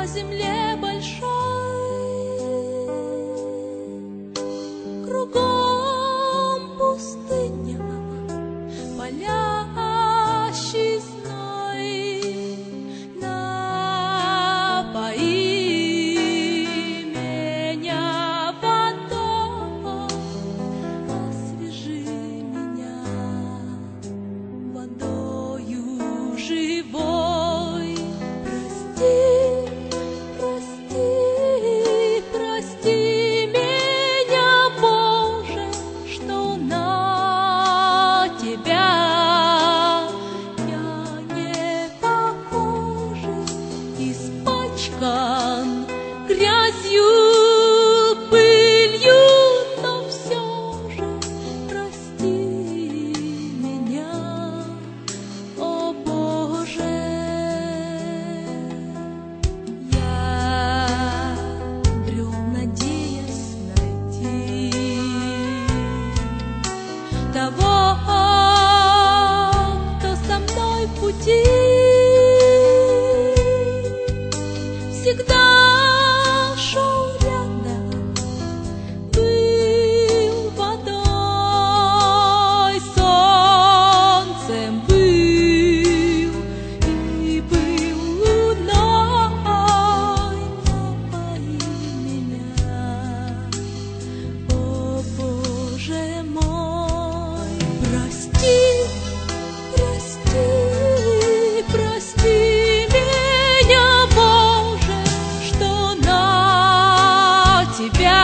земле большой, кругом пустыня, поля зной. Напои меня водой, освежи меня водою живой. Прости меня, Боже, что на Тебя я не похожа, испачкан грязью, пылью, но все же прости меня, о Боже. Того, кто со мной в пути, всегда шел рядом, был водой, солнцем был и был луной. Напои меня, о Боже мой. Прости меня, Боже, что на Тебя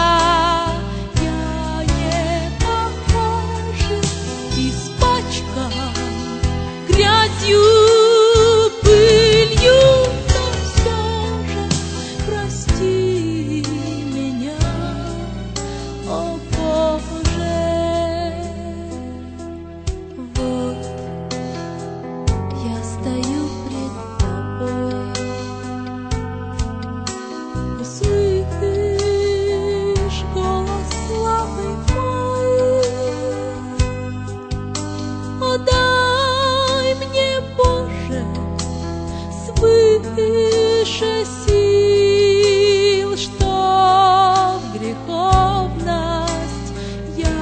я не похожа, испачкан грязью, пылью, но все же прости меня, о Боже. Вот я стою пред Тобой, услышь голос славы мой. О, дай мне, Боже, свыше сил, чтоб греховность я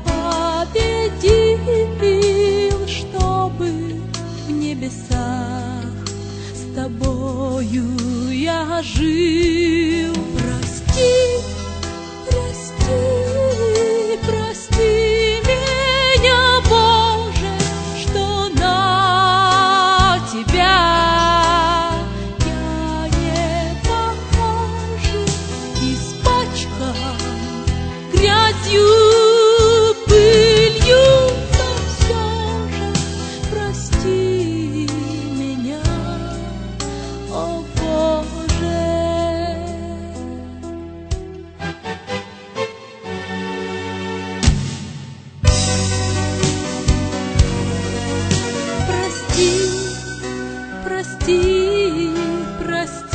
победил, чтобы в небесах с Тобою я жил. Прости меня, Боже, что на Тебя я не похожа, испачкан грязью, пылью, но все же прости меня, о Боже. Прости, прости, прости.